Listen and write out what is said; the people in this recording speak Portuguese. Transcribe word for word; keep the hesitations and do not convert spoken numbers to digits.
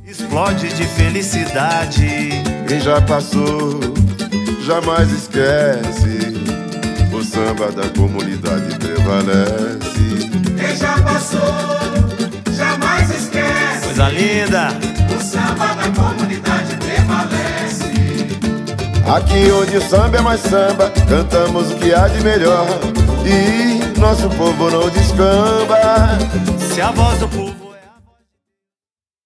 explode de felicidade. Quem já passou, jamais esquece. O samba da comunidade prevalece. Quem já passou, jamais esquece. Coisa linda! O samba da comunidade prevalece. Aqui onde o samba é mais samba, cantamos o que há de melhor. E nosso povo não descamba. Se a voz do povo